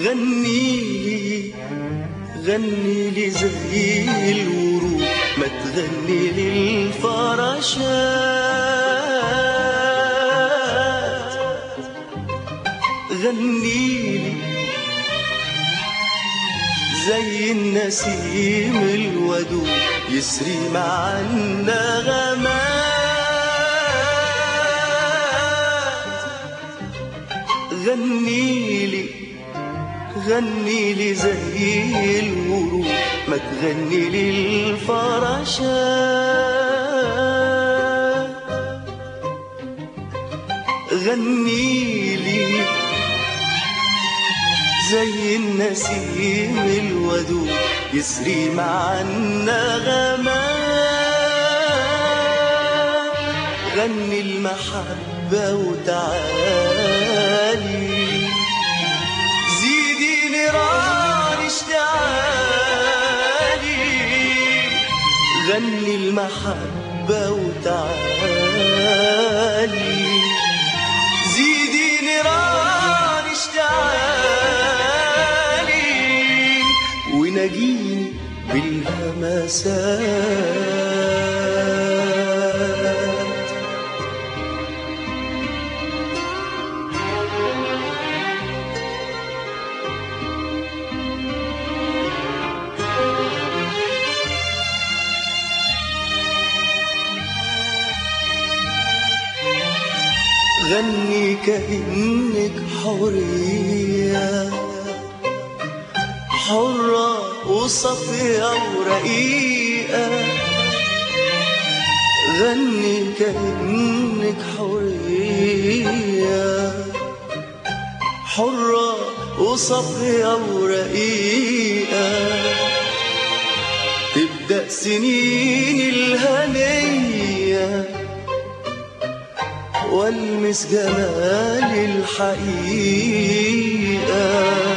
غنيلي غنيلي زي الورود، ما تغني للفراشات. غنيلي زي النسيم الودود، يسري مع النغمات. غنيلي غنيلي زي الورود، ما تغني للفراشات. غنيلي زي النسيم الودود، يسري مع النغمات. غني المحبة وتعالي، زيدي نيران اشتعالي. غني المحبة وتعالي، زيدي نيران اشتعالي. ونجيني بالهمسات. غني كأنك حرية، حرة وصفية ورقيقة. غني كأنك حرية، حرة وصفية ورقيقة. تبدأ سنين الهنية، والمس جمال الحقيقة.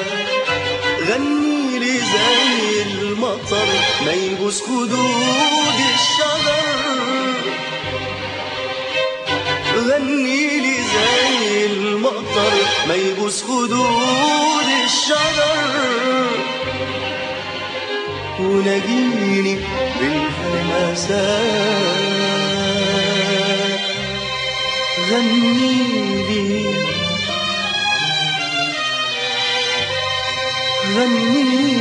غنيلي زي المطر، ما يبوس خدود الشجر. غنيلي زي المطر، ما يبوس خدود الشجر. ونجيني بالهمسات. غنيلي غنيلي